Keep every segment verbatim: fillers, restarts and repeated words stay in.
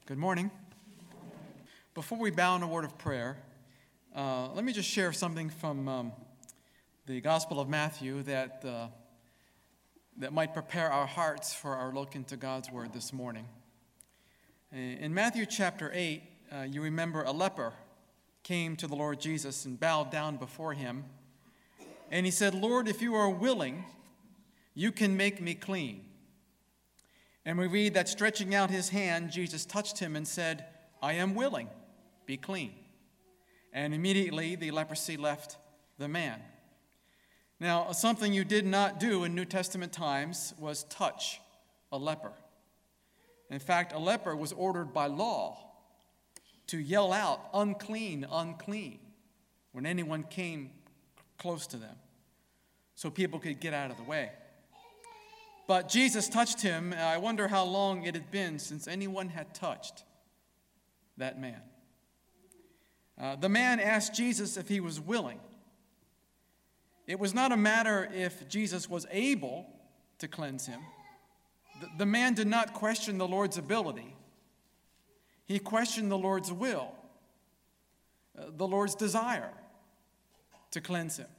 Good morning. Before we bow in a word of prayer, uh, let me just share something from um, the Gospel of Matthew that uh, that might prepare our hearts for our look into God's Word this morning. In Matthew chapter eight, uh, you remember a leper came to the Lord Jesus and bowed down before him. And he said, "Lord, if you are willing, you can make me clean." And we read that stretching out his hand, Jesus touched him and said, "I am willing, be clean." And immediately the leprosy left the man. Now, something you did not do in New Testament times was touch a leper. In fact, a leper was ordered by law to yell out, "Unclean, unclean," when anyone came close to them, so people could get out of the way. But Jesus touched him, and I wonder how long it had been since anyone had touched that man. Uh, the man asked Jesus if he was willing. It was not a matter if Jesus was able to cleanse him. The, the man did not question the Lord's ability. He questioned the Lord's will, uh, the Lord's desire to cleanse him.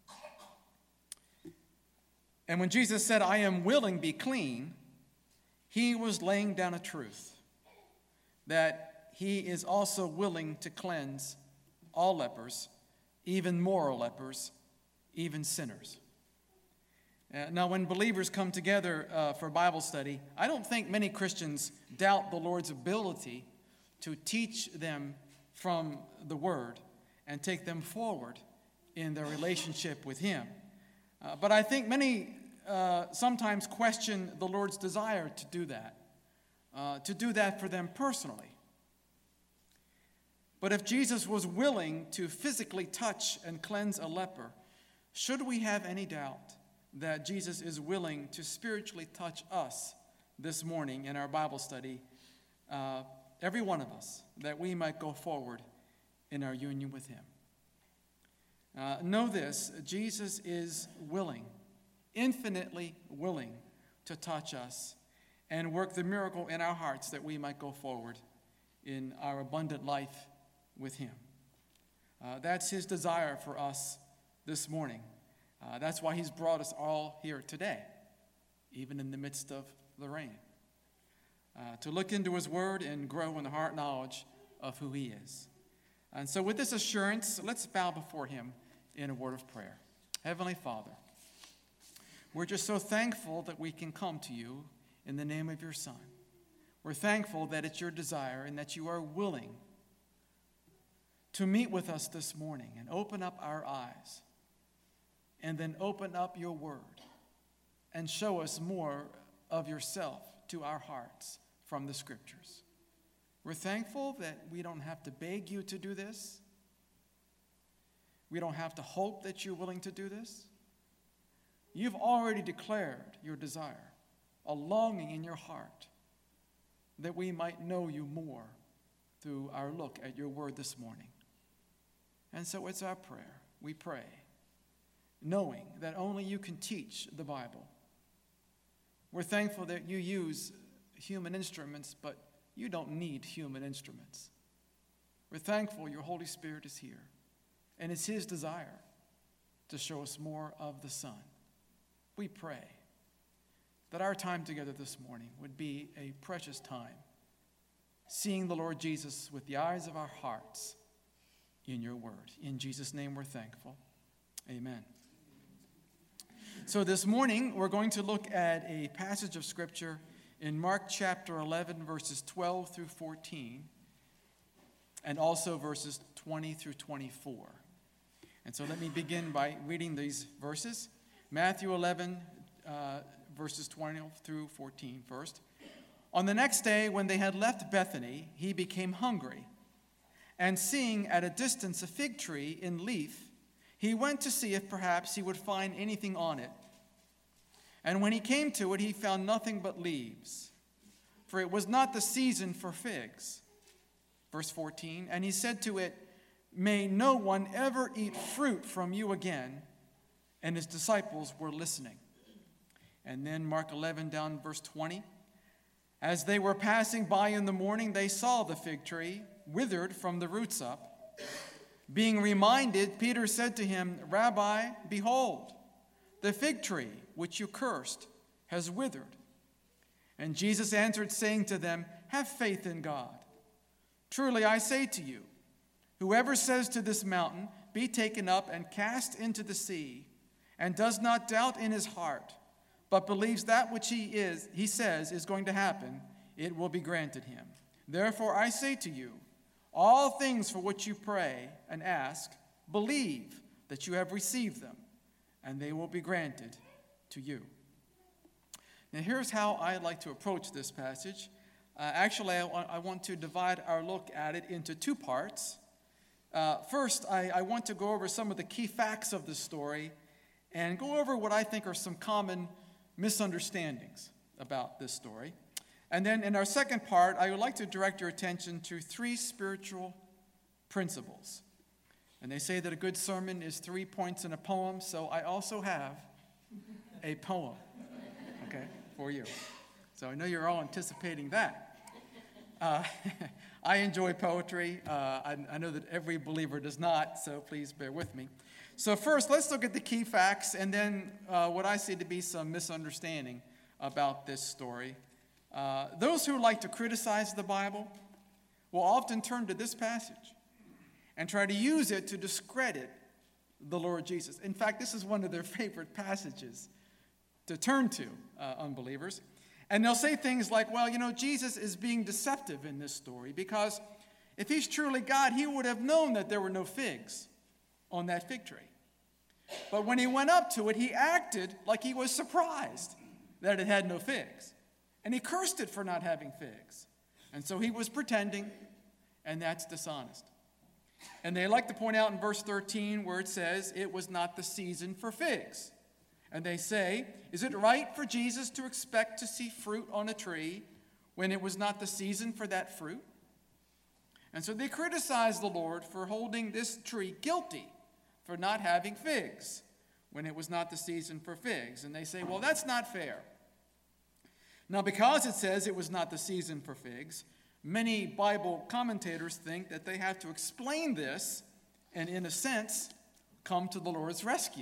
And when Jesus said, "I am willing, be clean," he was laying down a truth that he is also willing to cleanse all lepers, even moral lepers, even sinners. Uh, now, when believers come together uh, for Bible study, I don't think many Christians doubt the Lord's ability to teach them from the Word and take them forward in their relationship with Him. Uh, but I think many uh, sometimes question the Lord's desire to do that, uh, to do that for them personally. But if Jesus was willing to physically touch and cleanse a leper, should we have any doubt that Jesus is willing to spiritually touch us this morning in our Bible study, uh, every one of us, that we might go forward in our union with Him? Uh, know this, Jesus is willing, infinitely willing to touch us and work the miracle in our hearts that we might go forward in our abundant life with Him. Uh, that's His desire for us this morning. Uh, that's why He's brought us all here today, even in the midst of the rain, uh, to look into His Word and grow in the heart knowledge of who He is. And so with this assurance, let's bow before Him in a word of prayer. Heavenly Father, we're just so thankful that we can come to You in the name of Your Son. We're thankful that it's Your desire and that You are willing to meet with us this morning and open up our eyes, and then open up Your Word and show us more of Yourself to our hearts from the Scriptures. We're thankful that we don't have to beg You to do this. We don't have to hope that You're willing to do this. You've already declared Your desire, a longing in Your heart that we might know You more through our look at Your Word this morning. And so it's our prayer. We pray, knowing that only You can teach the Bible. We're thankful that You use human instruments, but You don't need human instruments. We're thankful Your Holy Spirit is here, and it's His desire to show us more of the Son. We pray that our time together this morning would be a precious time, seeing the Lord Jesus with the eyes of our hearts in Your Word. In Jesus' name we're thankful. Amen. So this morning, we're going to look at a passage of Scripture in Mark chapter eleven, verses twelve through fourteen, and also verses twenty through twenty-four. And so let me begin by reading these verses. Matthew eleven, uh, verses twenty through fourteen first. On the next day, when they had left Bethany, He became hungry. And seeing at a distance a fig tree in leaf, He went to see if perhaps He would find anything on it. And when He came to it, He found nothing but leaves, for it was not the season for figs. Verse fourteen, and He said to it, "May no one ever eat fruit from you again." And His disciples were listening. And then Mark eleven down verse twenty. As they were passing by in the morning, they saw the fig tree withered from the roots up. Being reminded, Peter said to him, Rabbi, behold, the fig tree which you cursed has withered. And Jesus answered, saying to them, have faith in God. Truly I say to you, whoever says to this mountain, be taken up and cast into the sea, and does not doubt in his heart, but believes that which he is, he says is going to happen, it will be granted him. Therefore I say to you, all things for which you pray and ask, believe that you have received them, and they will be granted to you. Now here's how I like to approach this passage. Uh, actually, I, I want to divide our look at it into two parts. Uh, first, I, I want to go over some of the key facts of the story and go over what I think are some common misunderstandings about this story. And then in our second part, I would like to direct your attention to three spiritual principles. And they say that a good sermon is three points in a poem, so I also have a poem, okay, for you. So I know you're all anticipating that. Uh, I enjoy poetry. Uh, I, I know that every believer does not, so please bear with me. So first, let's look at the key facts, and then uh, what I see to be some misunderstanding about this story. Uh, those who like to criticize the Bible will often turn to this passage and try to use it to discredit the Lord Jesus. In fact, this is one of their favorite passages to turn to, uh, unbelievers. And they'll say things like, well, you know, Jesus is being deceptive in this story because if he's truly God, he would have known that there were no figs on that fig tree. But when he went up to it, he acted like he was surprised that it had no figs. And he cursed it for not having figs. And so he was pretending, and that's dishonest. And they like to point out in verse thirteen where it says, it was not the season for figs. And they say, is it right for Jesus to expect to see fruit on a tree when it was not the season for that fruit? And so they criticize the Lord for holding this tree guilty for not having figs when it was not the season for figs. And they say, well, that's not fair. Now, because it says it was not the season for figs, many Bible commentators think that they have to explain this and, in a sense, come to the Lord's rescue.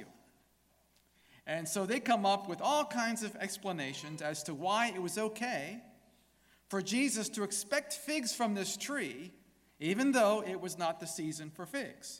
And so they come up with all kinds of explanations as to why it was okay for Jesus to expect figs from this tree, even though it was not the season for figs.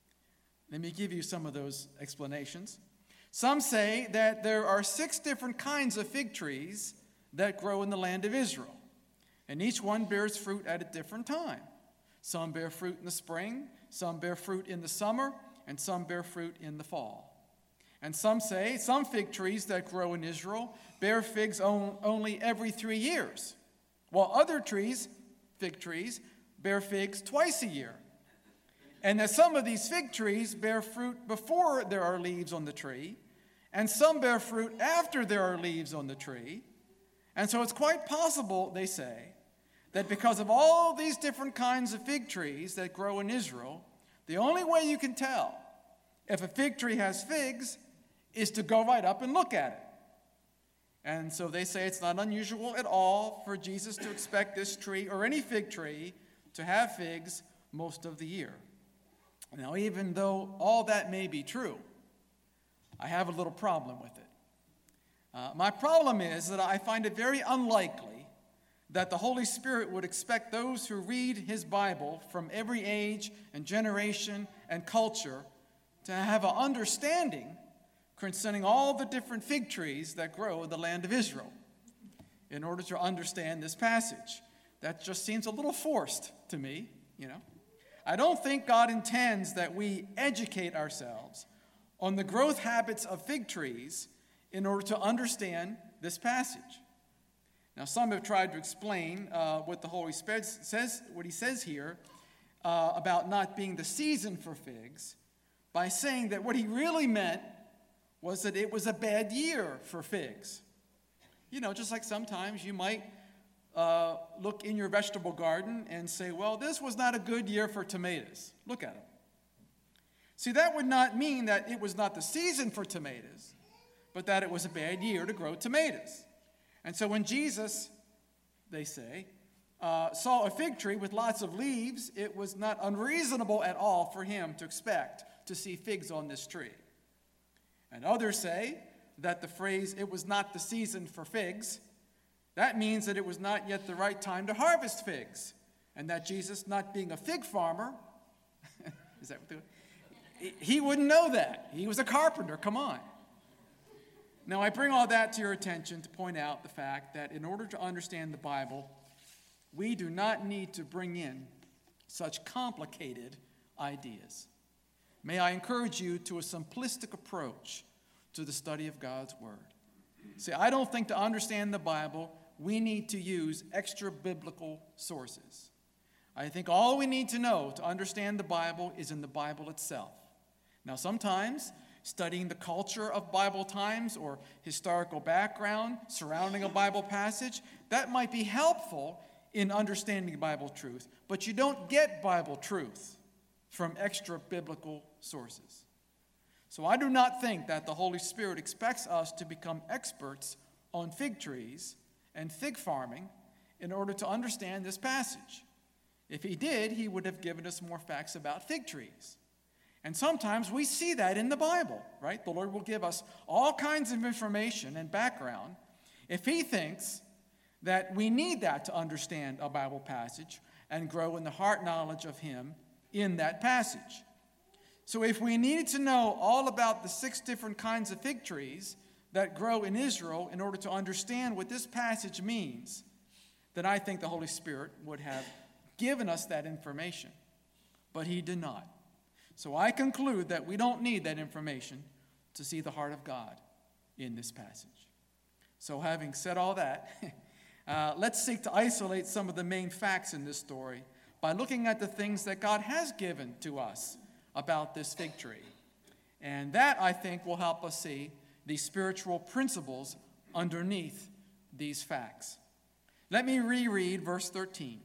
Let me give you some of those explanations. Some say that there are six different kinds of fig trees that grow in the land of Israel, and each one bears fruit at a different time. Some bear fruit in the spring, some bear fruit in the summer, and some bear fruit in the fall. And some say some fig trees that grow in Israel bear figs on, only every three years, while other trees, fig trees, bear figs twice a year. And that some of these fig trees bear fruit before there are leaves on the tree, and some bear fruit after there are leaves on the tree. And so it's quite possible, they say, that because of all these different kinds of fig trees that grow in Israel, the only way you can tell if a fig tree has figs is to go right up and look at it. And so they say it's not unusual at all for Jesus to expect this tree or any fig tree to have figs most of the year. Now, even though all that may be true, I have a little problem with it. Uh, my problem is that I find it very unlikely that the Holy Spirit would expect those who read his Bible from every age and generation and culture to have an understanding concerning all the different fig trees that grow in the land of Israel in order to understand this passage. That just seems a little forced to me, you know. I don't think God intends that we educate ourselves on the growth habits of fig trees in order to understand this passage. Now, some have tried to explain uh, what the Holy Spirit says, what he says here uh, about not being the season for figs, by saying that what he really meant was that it was a bad year for figs. You know, just like sometimes you might uh, look in your vegetable garden and say, well, this was not a good year for tomatoes. Look at them. See, that would not mean that it was not the season for tomatoes, but that it was a bad year to grow tomatoes. And so when Jesus they say, uh, saw a fig tree with lots of leaves, it was not unreasonable at all for him to expect to see figs on this tree. And others say that the phrase, "it was not the season for figs," that means that it was not yet the right time to harvest figs, and that Jesus, not being a fig farmer, is that what they, he wouldn't know that. He was a carpenter, come on. Now, I bring all that to your attention to point out the fact that in order to understand the Bible, we do not need to bring in such complicated ideas. May I encourage you to a simplistic approach to the study of God's Word. See, I don't think to understand the Bible, we need to use extra biblical sources. I think all we need to know to understand the Bible is in the Bible itself. Now, sometimes studying the culture of Bible times or historical background surrounding a Bible passage, that might be helpful in understanding Bible truth, but you don't get Bible truth from extra biblical sources. So I do not think that the Holy Spirit expects us to become experts on fig trees and fig farming in order to understand this passage. If he did, he would have given us more facts about fig trees. And sometimes we see that in the Bible, right? The Lord will give us all kinds of information and background if he thinks that we need that to understand a Bible passage and grow in the heart knowledge of him in that passage. So if we needed to know all about the six different kinds of fig trees that grow in Israel in order to understand what this passage means, then I think the Holy Spirit would have given us that information. But he did not. So I conclude that we don't need that information to see the heart of God in this passage. So having said all that, uh, let's seek to isolate some of the main facts in this story by looking at the things that God has given to us about this fig tree. And that, I think, will help us see the spiritual principles underneath these facts. Let me reread verse thirteen.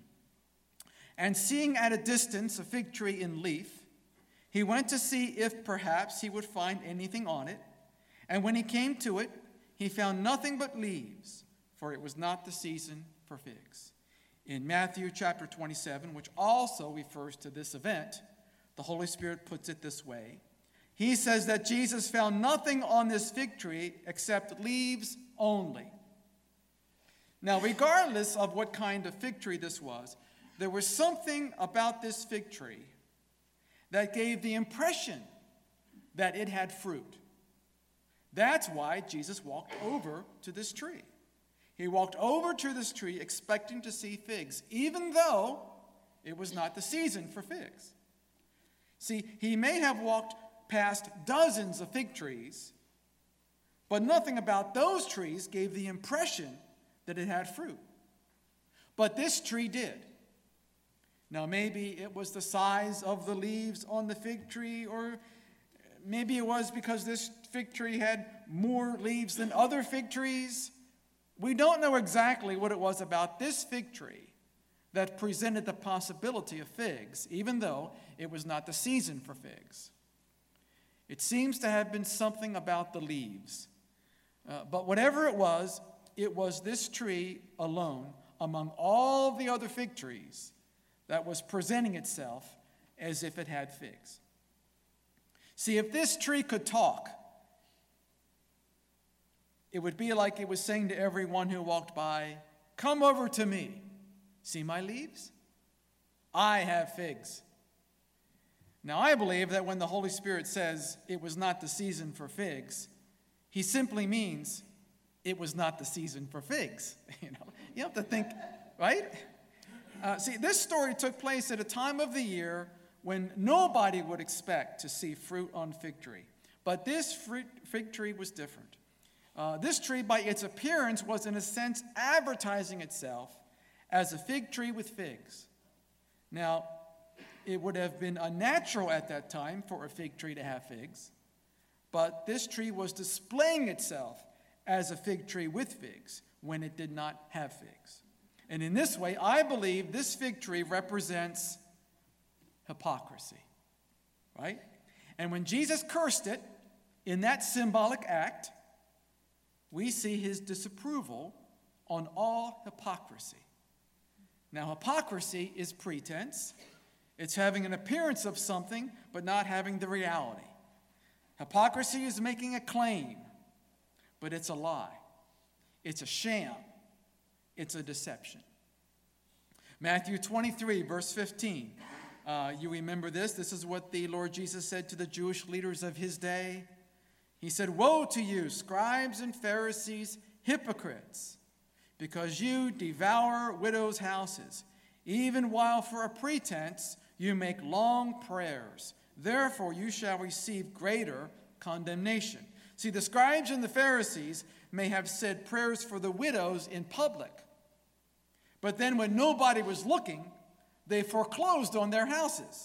"And seeing at a distance a fig tree in leaf, he went to see if perhaps he would find anything on it. And when he came to it, he found nothing but leaves, for it was not the season for figs." In Matthew chapter twenty-seven, which also refers to this event, the Holy Spirit puts it this way. He says that Jesus found nothing on this fig tree except leaves only. Now, regardless of what kind of fig tree this was, there was something about this fig tree that gave the impression that it had fruit. That's why Jesus walked over to this tree. He walked over to this tree expecting to see figs, even though it was not the season for figs. See, he may have walked past dozens of fig trees, but nothing about those trees gave the impression that it had fruit. But this tree did. Now, maybe it was the size of the leaves on the fig tree, or maybe it was because this fig tree had more leaves than other fig trees. We don't know exactly what it was about this fig tree that presented the possibility of figs, even though it was not the season for figs. It seems to have been something about the leaves. Uh, but whatever it was, it was this tree alone among all the other fig trees that was presenting itself as if it had figs. See, if this tree could talk, it would be like it was saying to everyone who walked by, "Come over to me. See my leaves? I have figs." Now, I believe that when the Holy Spirit says it was not the season for figs, he simply means it was not the season for figs. You know, you have to think, right? Uh, see, this story took place at a time of the year when nobody would expect to see fruit on fig tree. But this fruit, fig tree was different. Uh, this tree, by its appearance, was in a sense advertising itself as a fig tree with figs. Now, it would have been unnatural at that time for a fig tree to have figs, but this tree was displaying itself as a fig tree with figs when it did not have figs. And in this way, I believe this fig tree represents hypocrisy, right? And when Jesus cursed it in that symbolic act, we see his disapproval on all hypocrisy. Now, hypocrisy is pretense. It's having an appearance of something, but not having the reality. Hypocrisy is making a claim, but it's a lie. It's a sham. It's a deception. Matthew twenty-three, verse fifteen. Uh, you remember this? This is what the Lord Jesus said to the Jewish leaders of his day. He said, "Woe to you, scribes and Pharisees, hypocrites, because you devour widows' houses, even while for a pretense you make long prayers. Therefore you shall receive greater condemnation." See, the scribes and the Pharisees may have said prayers for the widows in public, but then when nobody was looking, they foreclosed on their houses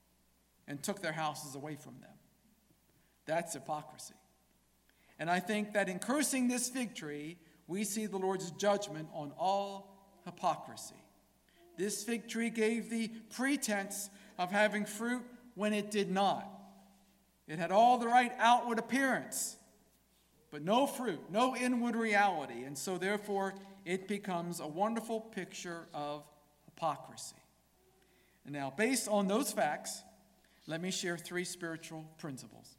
and took their houses away from them. That's hypocrisy. And I think that in cursing this fig tree, we see the Lord's judgment on all hypocrisy. This fig tree gave the pretense of having fruit when it did not. It had all the right outward appearance, but no fruit, no inward reality. And so therefore, it becomes a wonderful picture of hypocrisy. And now, based on those facts, let me share three spiritual principles.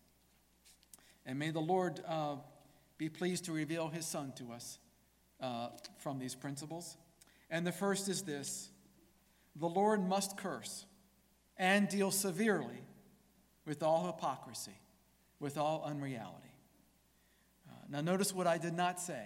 And may the Lord uh, be pleased to reveal his Son to us uh, from these principles. And the first is this: the Lord must curse and deal severely with all hypocrisy, with all unreality. Uh, now notice what I did not say.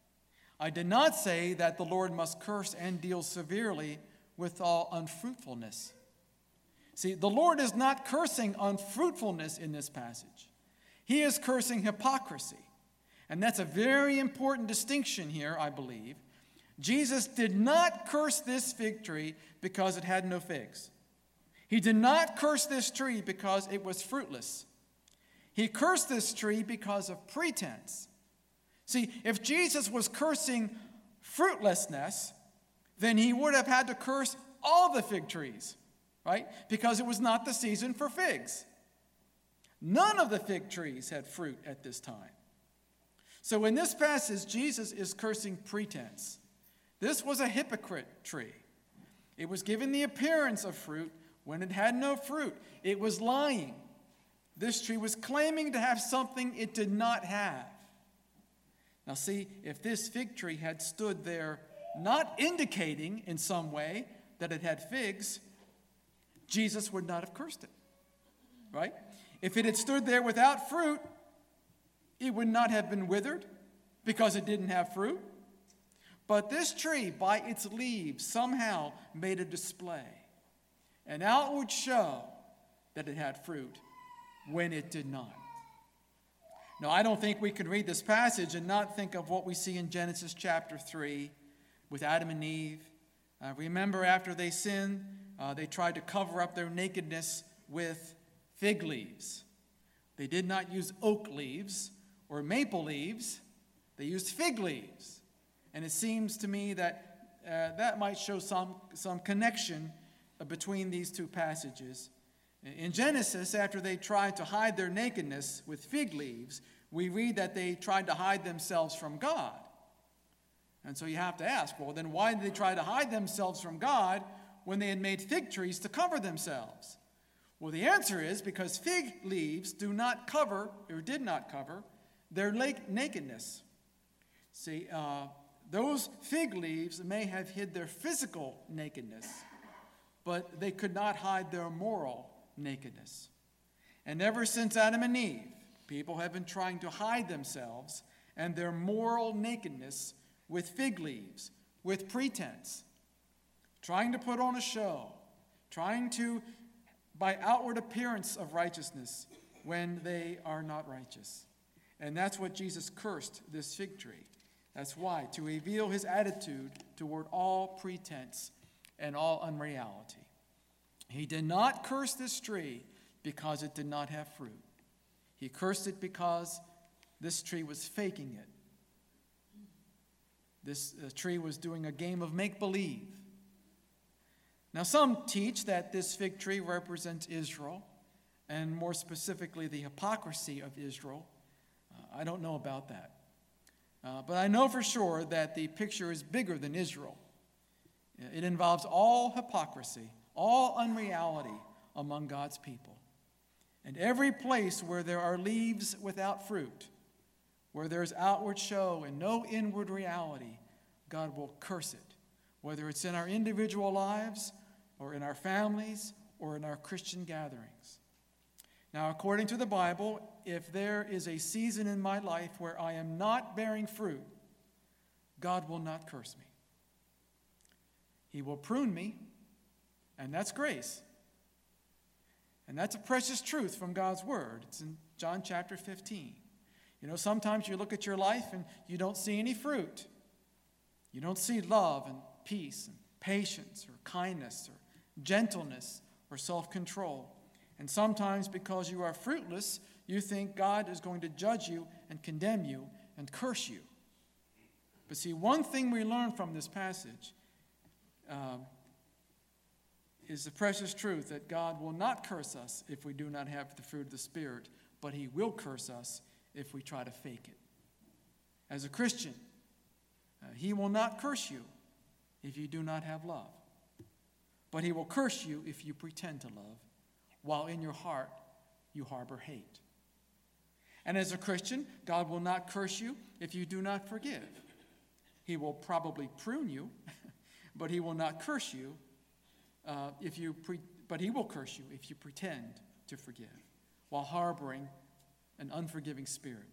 I did not say that the Lord must curse and deal severely with all unfruitfulness. See, the Lord is not cursing unfruitfulness in this passage. He is cursing hypocrisy. And that's a very important distinction here, I believe. Jesus did not curse this fig tree because it had no figs. He did not curse this tree because it was fruitless. He cursed this tree because of pretense. See, if Jesus was cursing fruitlessness, then he would have had to curse all the fig trees, right? Because it was not the season for figs. None of the fig trees had fruit at this time. So in this passage, Jesus is cursing pretense. This was a hypocrite tree. It was given the appearance of fruit when it had no fruit. It was lying. This tree was claiming to have something it did not have. Now see, if this fig tree had stood there not indicating in some way that it had figs, Jesus would not have cursed it, right? If it had stood there without fruit, it would not have been withered because it didn't have fruit. But this tree, by its leaves, somehow made a display, an outward show that it had fruit when it did not. Now, I don't think we can read this passage and not think of what we see in Genesis chapter three with Adam and Eve. Uh, remember, after they sinned, uh, they tried to cover up their nakedness with fig leaves. They did not use oak leaves or maple leaves. They used fig leaves. And it seems to me that uh, that might show some, some connection uh, between these two passages. In Genesis, after they tried to hide their nakedness with fig leaves, we read that they tried to hide themselves from God. And so you have to ask, well, then why did they try to hide themselves from God when they had made fig trees to cover themselves? Well, the answer is because fig leaves do not cover, or did not cover, their nakedness. See, uh, those fig leaves may have hid their physical nakedness, but they could not hide their moral nakedness. And ever since Adam and Eve, people have been trying to hide themselves and their moral nakedness with fig leaves, with pretense, trying to put on a show, trying to, by outward appearance of righteousness, when they are not righteous. And that's what Jesus cursed this fig tree. That's why, to reveal his attitude toward all pretense and all unreality. He did not curse this tree because it did not have fruit. He cursed it because this tree was faking it. This uh, tree was doing a game of make-believe. Now, some teach that this fig tree represents Israel, and more specifically, the hypocrisy of Israel. Uh, I don't know about that. Uh, but I know for sure that the picture is bigger than Israel. It involves all hypocrisy, all unreality among God's people. And every place where there are leaves without fruit, where there's outward show and no inward reality, God will curse it, whether it's in our individual lives or in our families or in our Christian gatherings. Now, according to the Bible, if there is a season in my life where I am not bearing fruit, God will not curse me. He will prune me, and that's grace. And that's a precious truth from God's word. It's in John chapter fifteen. You know, sometimes you look at your life and you don't see any fruit. You don't see love and peace and patience or kindness or gentleness or self-control. And sometimes because you are fruitless, you think God is going to judge you and condemn you and curse you. But see, one thing we learn from this passage um, is the precious truth that God will not curse us if we do not have the fruit of the Spirit, but He will curse us if we try to fake it. As a Christian, uh, He will not curse you if you do not have love, but He will curse you if you pretend to love, while in your heart you harbor hate. And as a Christian, God will not curse you if you do not forgive. He will probably prune you, but He will not curse you uh, if you. Pre- but He will curse you if you pretend to forgive, while harboring an unforgiving spirit.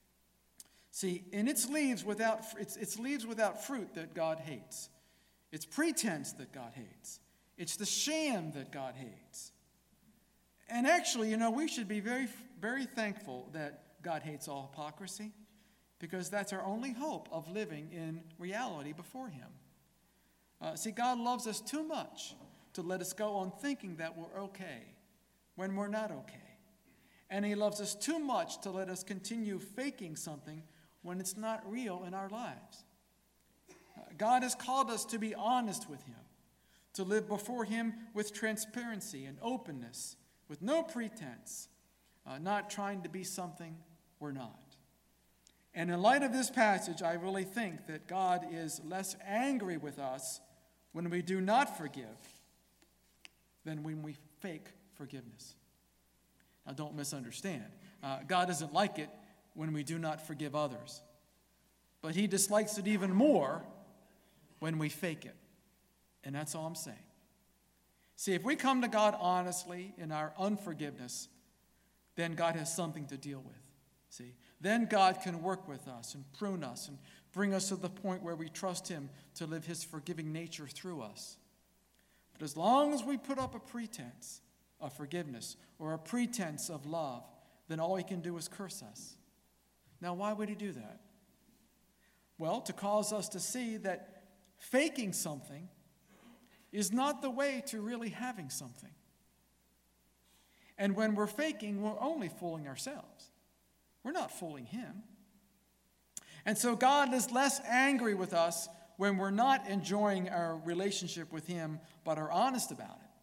See, in its leaves without it's, it's leaves without fruit that God hates. It's pretense that God hates. It's the sham that God hates. And actually, you know, we should be very, very thankful that God hates all hypocrisy, because that's our only hope of living in reality before Him. Uh, see, God loves us too much to let us go on thinking that we're okay when we're not okay. And He loves us too much to let us continue faking something when it's not real in our lives. Uh, God has called us to be honest with Him, to live before Him with transparency and openness, with no pretense, uh, not trying to be something we're not. And in light of this passage, I really think that God is less angry with us when we do not forgive than when we fake forgiveness. Now, don't misunderstand. Uh, God doesn't like it when we do not forgive others. But He dislikes it even more when we fake it. And that's all I'm saying. See, if we come to God honestly in our unforgiveness, then God has something to deal with. See, then God can work with us and prune us and bring us to the point where we trust Him to live His forgiving nature through us. But as long as we put up a pretense of forgiveness or a pretense of love, then all He can do is curse us. Now, why would He do that? Well, to cause us to see that faking something is not the way to really having something. And when we're faking, we're only fooling ourselves. We're not fooling Him. And so God is less angry with us when we're not enjoying our relationship with Him, but are honest about it,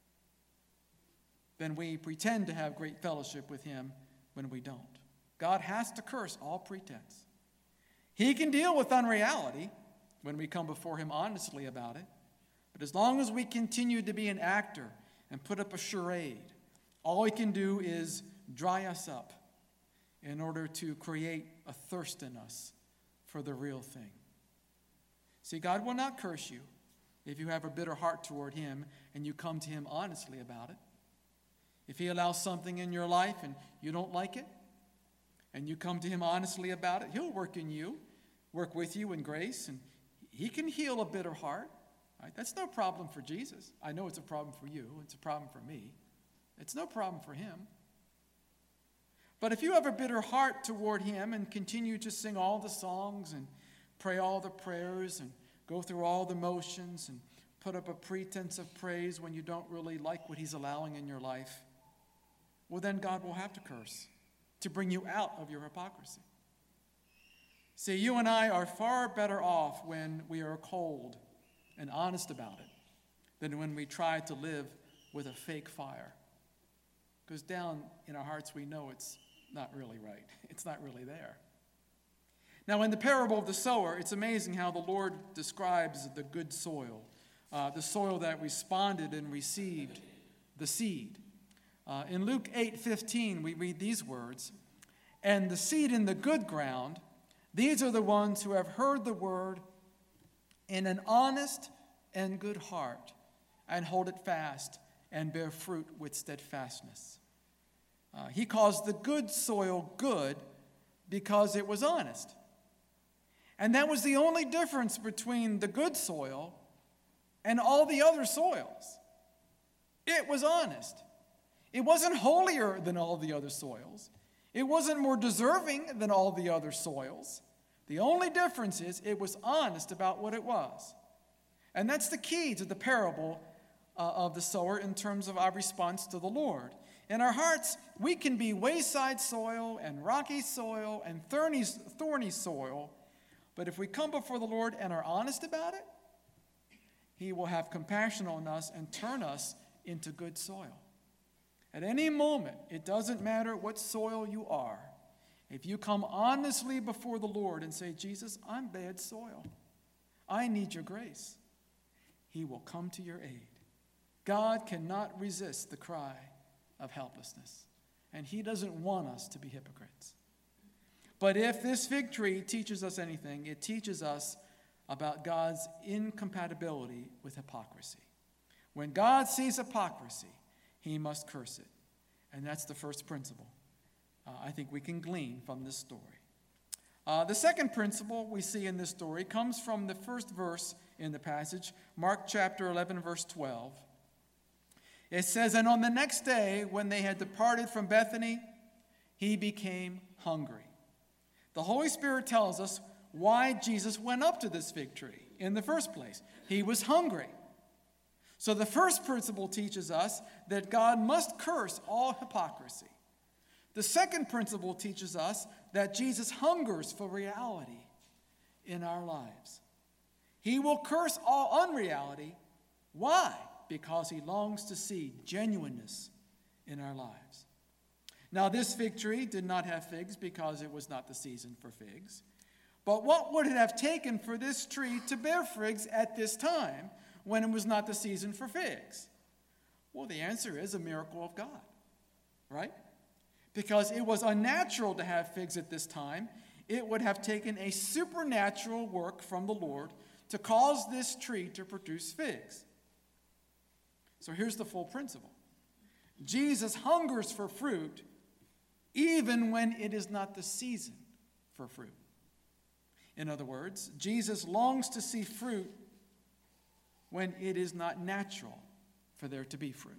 than we pretend to have great fellowship with Him when we don't. God has to curse all pretense. He can deal with unreality when we come before Him honestly about it. But as long as we continue to be an actor and put up a charade, all He can do is dry us up in order to create a thirst in us for the real thing. See, God will not curse you if you have a bitter heart toward Him and you come to Him honestly about it. If He allows something in your life and you don't like it, and you come to Him honestly about it, He'll work in you, work with you in grace, and He can heal a bitter heart. Right? That's no problem for Jesus. I know it's a problem for you. It's a problem for me. It's no problem for Him. But if you have a bitter heart toward Him and continue to sing all the songs and pray all the prayers and go through all the motions and put up a pretense of praise when you don't really like what He's allowing in your life, well, then God will have to curse to bring you out of your hypocrisy. See, you and I are far better off when we are cold and honest about it than when we try to live with a fake fire. Because down in our hearts we know it's not really right. It's not really there. Now, in the parable of the sower, it's amazing how the Lord describes the good soil. uh, the soil that responded and received the seed. Uh, in Luke eight fifteen, we read these words, "And the seed in the good ground, these are the ones who have heard the word in an honest and good heart, and hold it fast and bear fruit with steadfastness." Uh, he calls the good soil good because it was honest. And that was the only difference between the good soil and all the other soils. It was honest. It wasn't holier than all the other soils. It wasn't more deserving than all the other soils. The only difference is it was honest about what it was. And that's the key to the parable uh, of the sower in terms of our response to the Lord. In our hearts, we can be wayside soil and rocky soil and thorny, thorny soil, but if we come before the Lord and are honest about it, He will have compassion on us and turn us into good soil. At any moment, it doesn't matter what soil you are. If you come honestly before the Lord and say, "Jesus, I'm bad soil. I need your grace," He will come to your aid. God cannot resist the cry of helplessness, and He doesn't want us to be hypocrites. But if this fig tree teaches us anything, it teaches us about God's incompatibility with hypocrisy. When God sees hypocrisy, He must curse it. And that's the first principle uh, I think we can glean from this story. Uh, the second principle we see in this story comes from the first verse in the passage, Mark chapter eleven, verse twelve. It says, "And on the next day, when they had departed from Bethany, He became hungry." The Holy Spirit tells us why Jesus went up to this fig tree in the first place. He was hungry. So the first principle teaches us that God must curse all hypocrisy. The second principle teaches us that Jesus hungers for reality in our lives. He will curse all unreality. Why? Because He longs to see genuineness in our lives. Now, this fig tree did not have figs because it was not the season for figs. But what would it have taken for this tree to bear figs at this time when it was not the season for figs? Well, the answer is a miracle of God, right? Because it was unnatural to have figs at this time. It would have taken a supernatural work from the Lord to cause this tree to produce figs. So here's the full principle. Jesus hungers for fruit even when it is not the season for fruit. In other words, Jesus longs to see fruit when it is not natural for there to be fruit.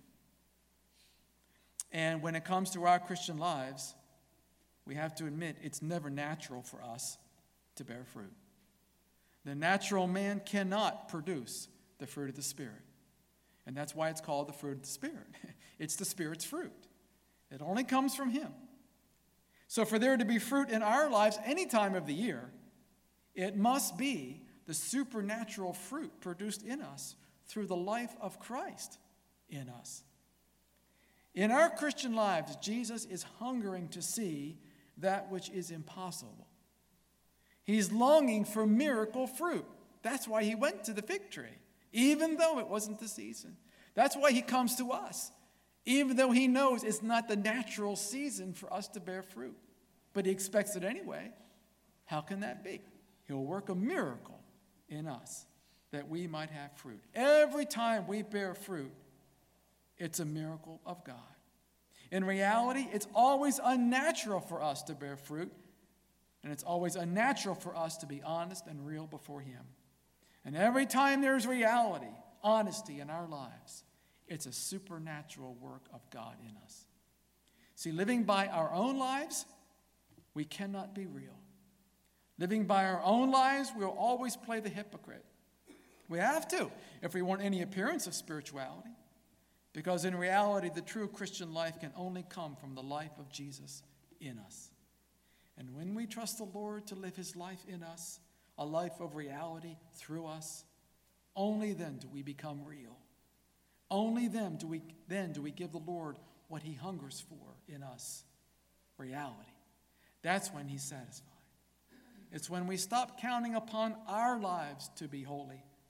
And when it comes to our Christian lives, we have to admit it's never natural for us to bear fruit. The natural man cannot produce the fruit of the Spirit. And that's why it's called the fruit of the Spirit. It's the Spirit's fruit. It only comes from Him. So for there to be fruit in our lives any time of the year, it must be the supernatural fruit produced in us through the life of Christ in us. In our Christian lives, Jesus is hungering to see that which is impossible. He's longing for miracle fruit. That's why He went to the fig tree, even though it wasn't the season. That's why He comes to us, even though He knows it's not the natural season for us to bear fruit. But He expects it anyway. How can that be? He'll work a miracle in us that we might have fruit. Every time we bear fruit, it's a miracle of God. In reality, it's always unnatural for us to bear fruit, and it's always unnatural for us to be honest and real before Him. And every time there's reality, honesty in our lives, it's a supernatural work of God in us. See, living by our own lives, we cannot be real. Living by our own lives, we'll always play the hypocrite. We have to, if we want any appearance of spirituality. Because in reality, the true Christian life can only come from the life of Jesus in us. And when we trust the Lord to live His life in us, a life of reality through us, only then do we become real. Only then do we, then do we give the Lord what He hungers for in us, reality. That's when He's satisfied. It's when we stop counting upon our lives to be holy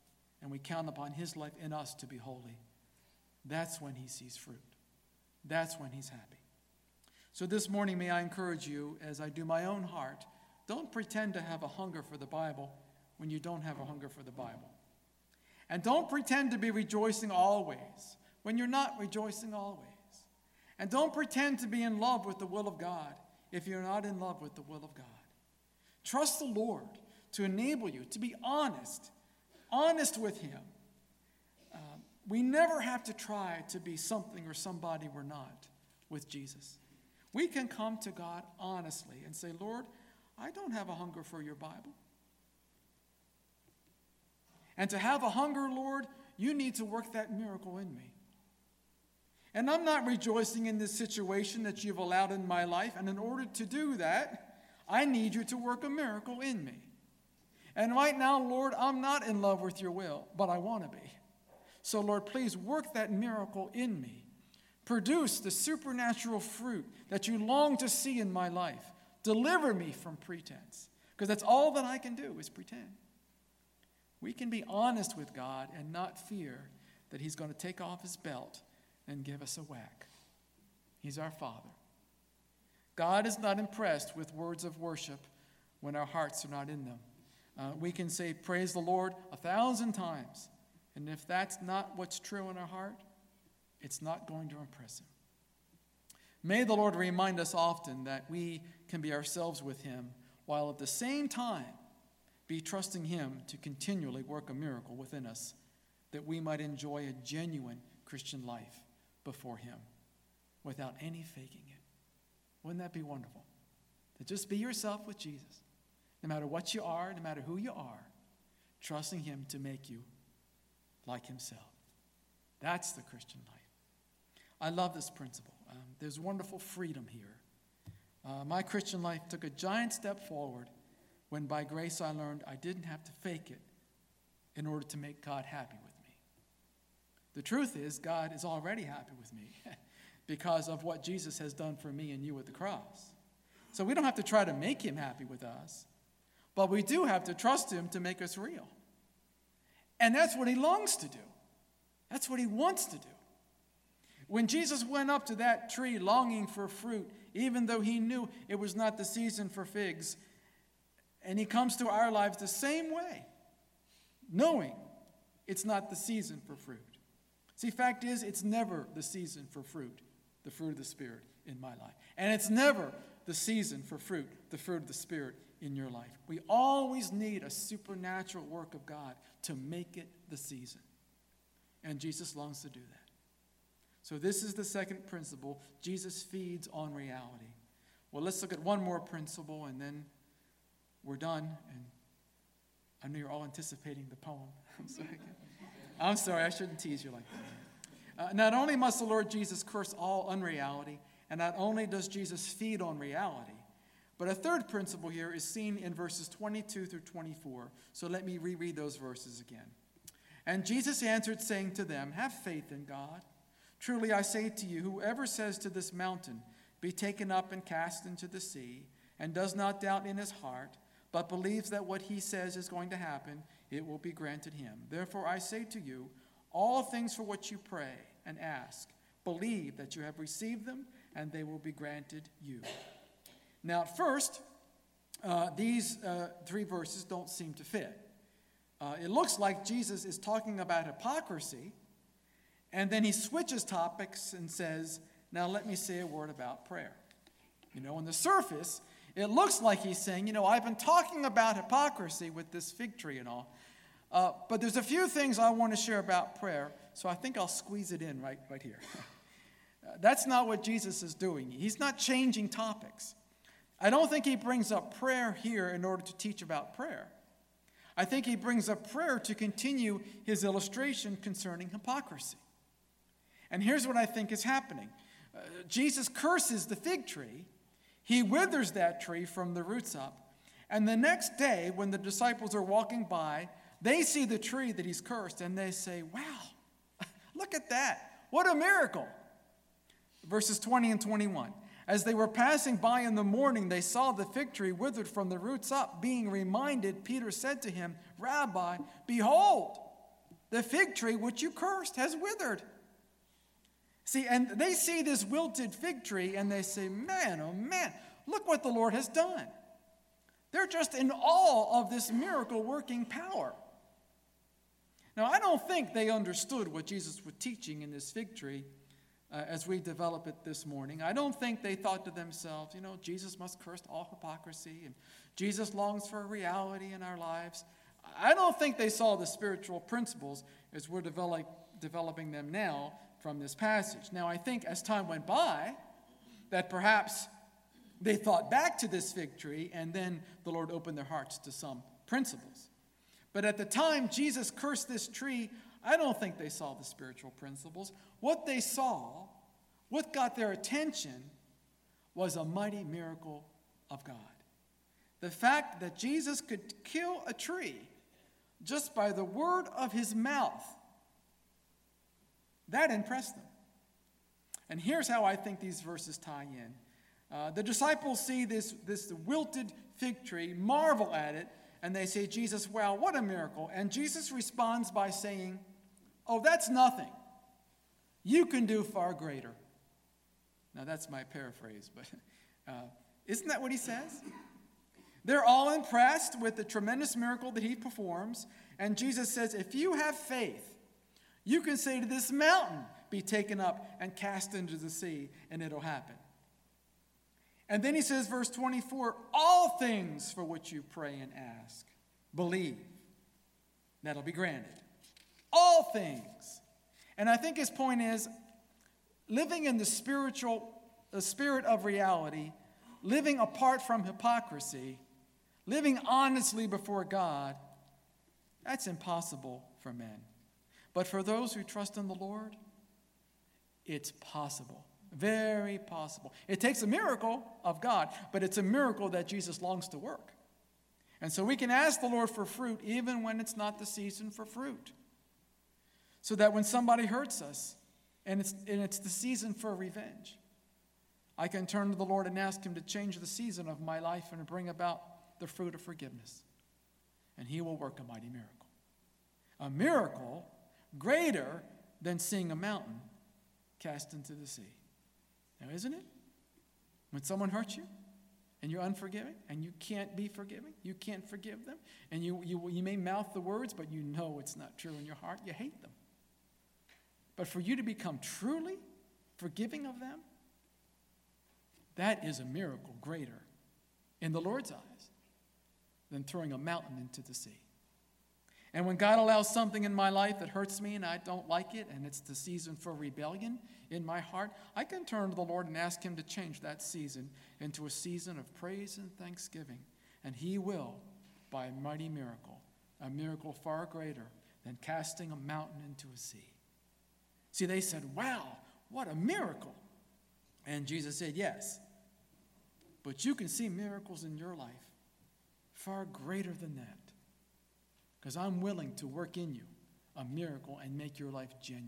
and we count upon his life in us to be holy, that's when he sees fruit. That's when he's happy. So this morning, may I encourage you, as I do my own heart, don't pretend to have a hunger for the Bible when you don't have a hunger for the Bible. And don't pretend to be rejoicing always when you're not rejoicing always. And don't pretend to be in love with the will of God if you're not in love with the will of God. Trust the Lord to enable you to be honest, honest with him. Uh, we never have to try to be something or somebody we're not with Jesus. We can come to God honestly and say, Lord, I don't have a hunger for your Bible. And to have a hunger, Lord, you need to work that miracle in me. And I'm not rejoicing in this situation that you've allowed in my life. And in order to do that, I need you to work a miracle in me. And right now, Lord, I'm not in love with your will, but I want to be. So, Lord, please work that miracle in me. Produce the supernatural fruit that you long to see in my life. Deliver me from pretense, because that's all that I can do is pretend. We can be honest with God and not fear that he's going to take off his belt and give us a whack. He's our Father. God is not impressed with words of worship when our hearts are not in them. Uh, we can say, praise the Lord, a thousand times. And if that's not what's true in our heart, it's not going to impress him. May the Lord remind us often that we can be ourselves with him, while at the same time be trusting him to continually work a miracle within us, that we might enjoy a genuine Christian life before him without any faking it. Wouldn't that be wonderful? To just be yourself with Jesus, no matter what you are, no matter who you are, trusting him to make you like himself. That's the Christian life. I love this principle. Um, there's wonderful freedom here. Uh, my Christian life took a giant step forward when by grace I learned I didn't have to fake it in order to make God happy with me. The truth is, God is already happy with me because of what Jesus has done for me and you at the cross. So we don't have to try to make him happy with us, but we do have to trust him to make us real. And that's what he longs to do. That's what he wants to do. When Jesus went up to that tree longing for fruit, even though he knew it was not the season for figs, and he comes to our lives the same way, knowing it's not the season for fruit. See, fact is, it's never the season for fruit, the fruit of the Spirit in my life. And it's never the season for fruit, the fruit of the Spirit in your life. We always need a supernatural work of God to make it the season. And Jesus longs to do that. So this is the second principle. Jesus feeds on reality. Well, let's look at one more principle, and then we're done. And I know you're all anticipating the poem. I'm sorry. I'm sorry, I shouldn't tease you like that. Uh, not only must the Lord Jesus curse all unreality, and not only does Jesus feed on reality, but a third principle here is seen in verses twenty-two through twenty-four. So let me reread those verses again. And Jesus answered, saying to them, have faith in God. Truly I say to you, whoever says to this mountain, be taken up and cast into the sea, and does not doubt in his heart, but believes that what he says is going to happen, it will be granted him. Therefore I say to you, all things for which you pray and ask, believe that you have received them, and they will be granted you. Now, at first, uh, these uh, three verses don't seem to fit. Uh, it looks like Jesus is talking about hypocrisy, and then he switches topics and says, now let me say a word about prayer. You know, on the surface, it looks like he's saying, you know, I've been talking about hypocrisy with this fig tree and all, uh, but there's a few things I want to share about prayer, so I think I'll squeeze it in right, right here. uh, that's not what Jesus is doing. He's not changing topics. I don't think he brings up prayer here in order to teach about prayer. I think he brings up prayer to continue his illustration concerning hypocrisy. And here's what I think is happening. Uh, Jesus curses the fig tree. He withers that tree from the roots up. And the next day, when the disciples are walking by, they see the tree that he's cursed, and they say, wow, look at that. What a miracle. Verses twenty and twenty-one. As they were passing by in the morning, they saw the fig tree withered from the roots up. Being reminded, Peter said to him, Rabbi, behold, the fig tree which you cursed has withered. See, and they see this wilted fig tree and they say, man, oh man, look what the Lord has done. They're just in awe of this miracle-working power. Now, I don't think they understood what Jesus was teaching in this fig tree uh, as we develop it this morning. I don't think they thought to themselves, you know, Jesus must curse all hypocrisy, and Jesus longs for a reality in our lives. I don't think they saw the spiritual principles as we're develop, developing them now from this passage. Now, I think as time went by, that perhaps they thought back to this fig tree, and then the Lord opened their hearts to some principles. But at the time Jesus cursed this tree, I don't think they saw the spiritual principles. What they saw, what got their attention, was a mighty miracle of God. The fact that Jesus could kill a tree just by the word of his mouth, that impressed them. And here's how I think these verses tie in. Uh, the disciples see this, this wilted fig tree, marvel at it, and they say, Jesus, wow, what a miracle. And Jesus responds by saying, oh, that's nothing. You can do far greater. Now, that's my paraphrase, but uh, isn't that what he says? They're all impressed with the tremendous miracle that he performs. And Jesus says, if you have faith, you can say to this mountain, be taken up and cast into the sea, and it'll happen. And then he says, verse twenty-four, all things for which you pray and ask, believe, that'll be granted. All things. And I think his point is, living in the spiritual, the spirit of reality, living apart from hypocrisy, living honestly before God, that's impossible for men. But for those who trust in the Lord, it's possible. Very possible. It takes a miracle of God, but it's a miracle that Jesus longs to work. And so we can ask the Lord for fruit even when it's not the season for fruit. So that when somebody hurts us and it's, and it's the season for revenge, I can turn to the Lord and ask him to change the season of my life and to bring about the fruit of forgiveness. And he will work a mighty miracle. A miracle greater than seeing a mountain cast into the sea. Now, isn't it? When someone hurts you and you're unforgiving and you can't be forgiving, you can't forgive them, and you, you, you may mouth the words, but you know it's not true in your heart, you hate them. But for you to become truly forgiving of them, that is a miracle greater in the Lord's eyes than throwing a mountain into the sea. And when God allows something in my life that hurts me and I don't like it, and it's the season for rebellion in my heart, I can turn to the Lord and ask him to change that season into a season of praise and thanksgiving. And he will, by a mighty miracle, a miracle far greater than casting a mountain into a sea. See, they said, wow, what a miracle. And Jesus said, yes, but you can see miracles in your life far greater than that. Because I'm willing to work in you a miracle and make your life genuine.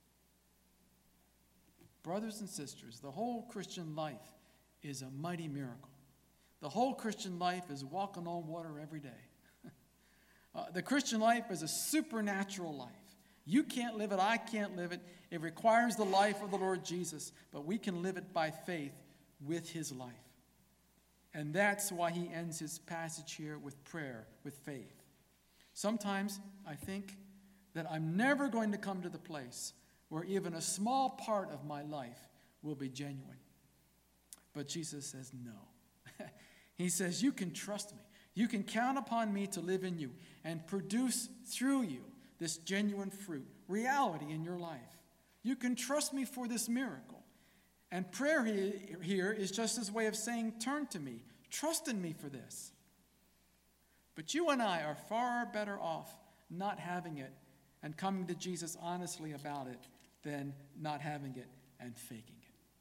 Brothers and sisters, the whole Christian life is a mighty miracle. The whole Christian life is walking on water every day. uh, the Christian life is a supernatural life. You can't live it, I can't live it. It requires the life of the Lord Jesus, but we can live it by faith with his life. And that's why he ends his passage here with prayer, with faith. Sometimes I think that I'm never going to come to the place where even a small part of my life will be genuine. But Jesus says no. He says, you can trust me. You can count upon me to live in you and produce through you this genuine fruit, reality in your life. You can trust me for this miracle. And prayer here is just his way of saying, turn to me, trust in me for this. But you and I are far better off not having it and coming to Jesus honestly about it than not having it and faking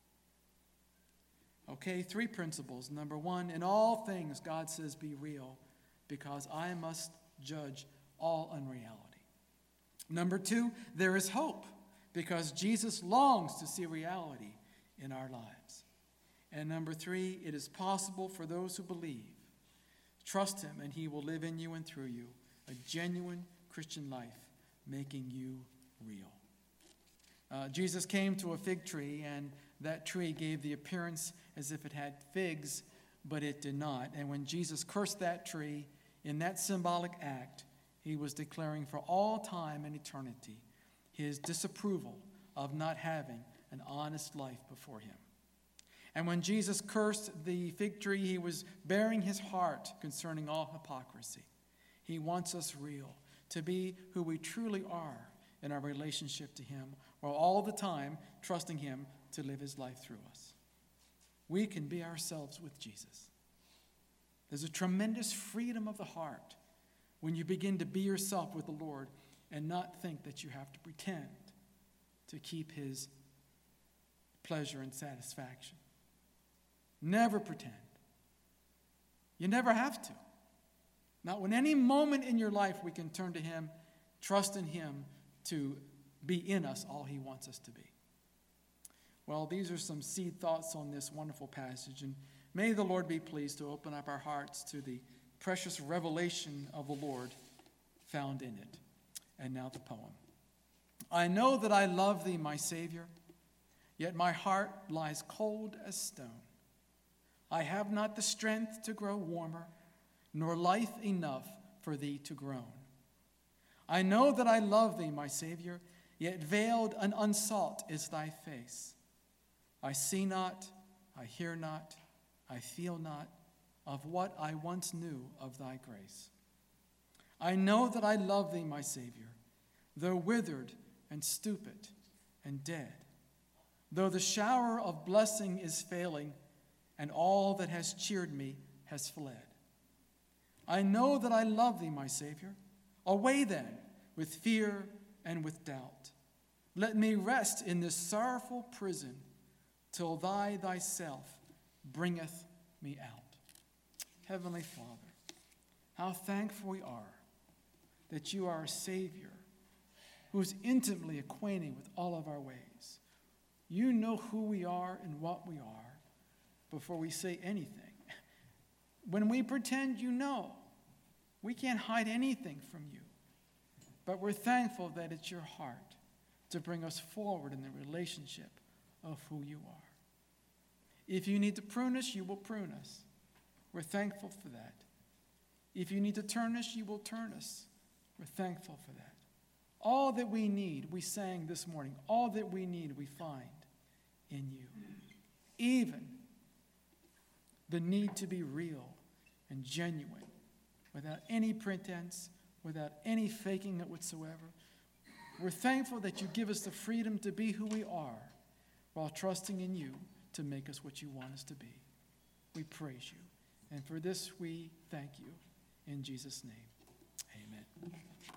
it. Okay, three principles. Number one, in all things, God says be real, because I must judge all unreality. Number two, there is hope, because Jesus longs to see reality in our lives. And number three, it is possible for those who believe. Trust him, and he will live in you and through you a genuine Christian life making you real. Uh, Jesus came to a fig tree, and that tree gave the appearance as if it had figs, but it did not. And when Jesus cursed that tree, in that symbolic act, he was declaring for all time and eternity his disapproval of not having an honest life before him. And when Jesus cursed the fig tree, he was bearing his heart concerning all hypocrisy. He wants us real, to be who we truly are in our relationship to him, while all the time trusting him to live his life through us. We can be ourselves with Jesus. There's a tremendous freedom of the heart when you begin to be yourself with the Lord and not think that you have to pretend to keep his pleasure and satisfaction. Never pretend. You never have to. Not when any moment in your life we can turn to him, trust in him to be in us all he wants us to be. Well, these are some seed thoughts on this wonderful passage, and may the Lord be pleased to open up our hearts to the precious revelation of the Lord found in it. And now the poem. I know that I love thee, my Savior, yet my heart lies cold as stone. I have not the strength to grow warmer, nor life enough for thee to groan. I know that I love thee, my Savior, yet veiled and unsought is thy face. I see not, I hear not, I feel not of what I once knew of thy grace. I know that I love thee, my Savior, though withered and stupid and dead, though the shower of blessing is failing, and all that has cheered me has fled. I know that I love thee, my Savior. Away then with fear and with doubt. Let me rest in this sorrowful prison till thy thyself bringeth me out. Heavenly Father, how thankful we are that you are a Savior who is intimately acquainted with all of our ways. You know who we are and what we are before we say anything. When we pretend, you know. We can't hide anything from you. But we're thankful that it's your heart to bring us forward in the relationship of who you are. If you need to prune us, you will prune us. We're thankful for that. If you need to turn us, you will turn us. We're thankful for that. All that we need, we sang this morning, all that we need we find in you. Even the need to be real and genuine, without any pretense, without any faking it whatsoever. We're thankful that you give us the freedom to be who we are while trusting in you to make us what you want us to be. We praise you. And for this we thank you. In Jesus' name, amen.